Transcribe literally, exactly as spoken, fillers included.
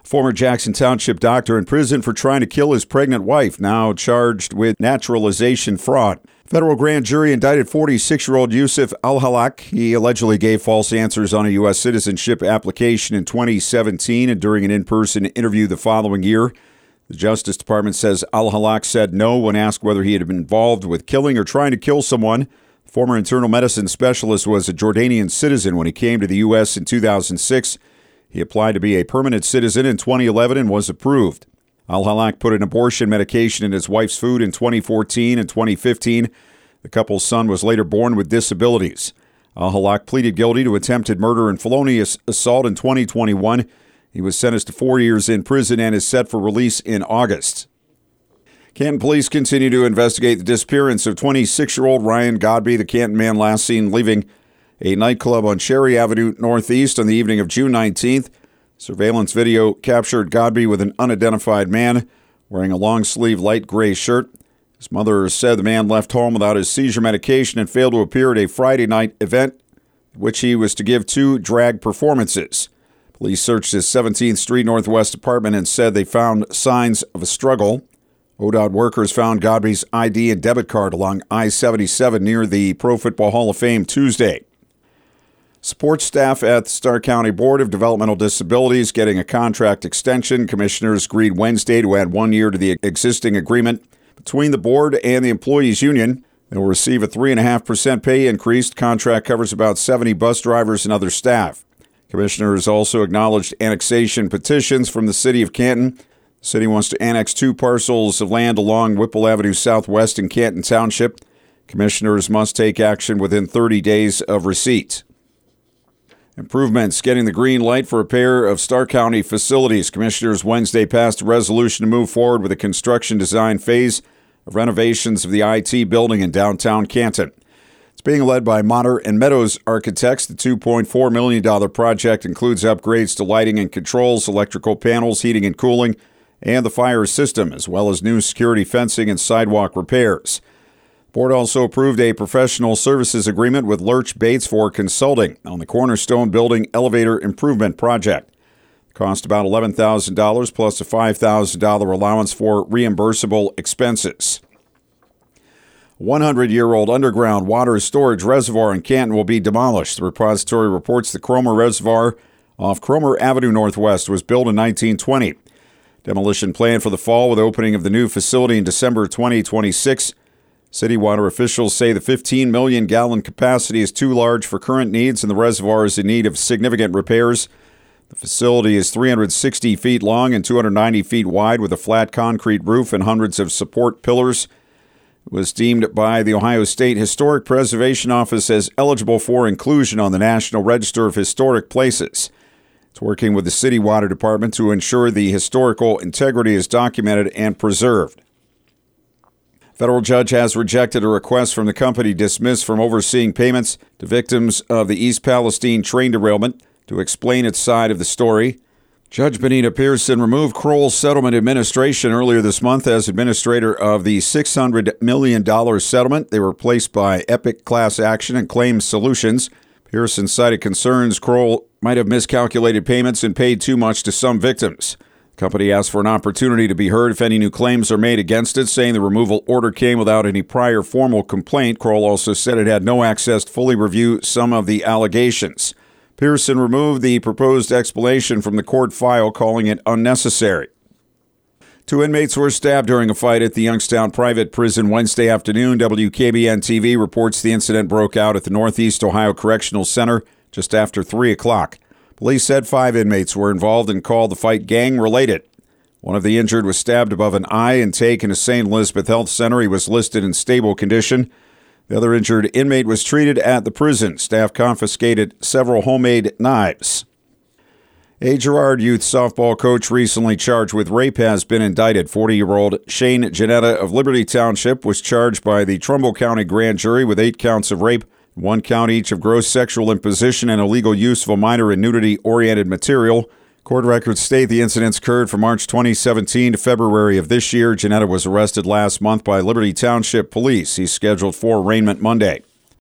Former Jackson Township doctor in prison for trying to kill his pregnant wife, now charged with naturalization fraud. Federal grand jury indicted forty-six-year-old Yusuf Al-Halak. He allegedly gave false answers on a U S citizenship application in twenty seventeen and during an in-person interview the following year. The Justice Department says Al-Halak said no when asked whether he had been involved with killing or trying to kill someone. Former internal medicine specialist was a Jordanian citizen when he came to the U S in two thousand six. He applied to be a permanent citizen in twenty eleven and was approved. Al-Halak put an abortion medication in his wife's food in twenty fourteen and twenty fifteen. The couple's son was later born with disabilities. Al-Halak pleaded guilty to attempted murder and felonious assault in twenty twenty-one. He was sentenced to four years in prison and is set for release in August. Canton police continue to investigate the disappearance of twenty-six-year-old Ryan Godby, the Canton man last seen leaving a nightclub on Cherry Avenue Northeast on the evening of June nineteenth. Surveillance video captured Godby with an unidentified man wearing a long-sleeve light gray shirt. His mother said the man left home without his seizure medication and failed to appear at a Friday night event at which he was to give two drag performances. Police searched his seventeenth Street Northwest apartment and said they found signs of a struggle. O D O D workers found Godby's I D and debit card along I seventy-seven near the Pro Football Hall of Fame Tuesday. Support staff at the Starr County Board of Developmental Disabilities getting a contract extension. Commissioners agreed Wednesday to add one year to the existing agreement between the board and the employees union. They will receive a three point five percent pay increase. The contract covers about seventy bus drivers and other staff. Commissioners also acknowledged annexation petitions from the city of Canton. The city wants to annex two parcels of land along Whipple Avenue Southwest in Canton Township. Commissioners must take action within thirty days of receipt. Improvements getting the green light for a pair of Starr County facilities. Commissioners Wednesday passed a resolution to move forward with the construction design phase of renovations of the I T building in downtown Canton. It's being led by Motter and Meadows Architects. The two point four million dollars project includes upgrades to lighting and controls, electrical panels, heating and cooling, and the fire system, as well as new security fencing and sidewalk repairs. The board also approved a professional services agreement with Lurch Bates for consulting on the Cornerstone Building Elevator Improvement Project. It cost about eleven thousand dollars plus a five thousand dollars allowance for reimbursable expenses. A one hundred year old underground water storage reservoir in Canton will be demolished. The repository reports the Cromer Reservoir off Cromer Avenue Northwest was built in nineteen twenty. Demolition planned for the fall with opening of the new facility in December twenty twenty-six. City water officials say the fifteen million gallon capacity is too large for current needs and the reservoir is in need of significant repairs. The facility is three hundred sixty feet long and two hundred ninety feet wide with a flat concrete roof and hundreds of support pillars. It was deemed by the Ohio State Historic Preservation Office as eligible for inclusion on the National Register of Historic Places. It's working with the City Water Department to ensure the historical integrity is documented and preserved. Federal judge has rejected a request from the company dismissed from overseeing payments to victims of the East Palestine train derailment to explain its side of the story. Judge Benita Pearson removed Kroll's settlement administration earlier this month as administrator of the six hundred million dollars settlement. They were replaced by Epic Class Action and Claims Solutions. Pearson cited concerns Kroll might have miscalculated payments and paid too much to some victims. The company asked for an opportunity to be heard if any new claims are made against it, saying the removal order came without any prior formal complaint. Kroll also said it had no access to fully review some of the allegations. Pearson removed the proposed explanation from the court file, calling it unnecessary. Two inmates were stabbed during a fight at the Youngstown Private Prison Wednesday afternoon. W K B N T V reports the incident broke out at the Northeast Ohio Correctional Center just after three o'clock. Police said five inmates were involved and called the fight gang-related. One of the injured was stabbed above an eye and taken to Saint Elizabeth Health Center. He was listed in stable condition. The other injured inmate was treated at the prison. Staff confiscated several homemade knives. A Girard youth softball coach recently charged with rape has been indicted. forty-year-old Shane Janetta of Liberty Township was charged by the Trumbull County grand jury with eight counts of rape, one count each of gross sexual imposition and illegal use of a minor in nudity-oriented material. Court records state the incidents occurred from March twenty seventeen to February of this year. Janetta was arrested last month by Liberty Township Police. He's scheduled for arraignment Monday.